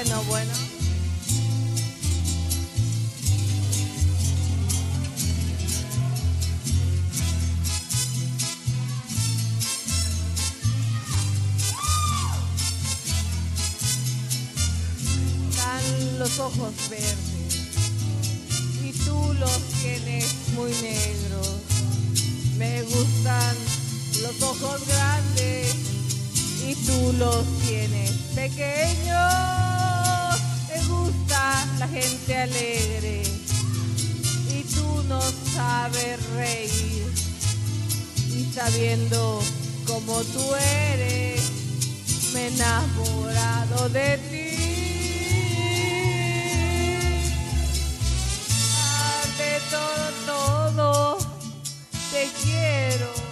Bueno, bueno. Están los ojos verdes y tú los tienes muy negros. Me gustan los ojos grandes y tú los tienes pequeños. Me gusta la gente alegre y tú no sabes reír. Y sabiendo como tú eres, me he enamorado de ti. De todo, todo te quiero.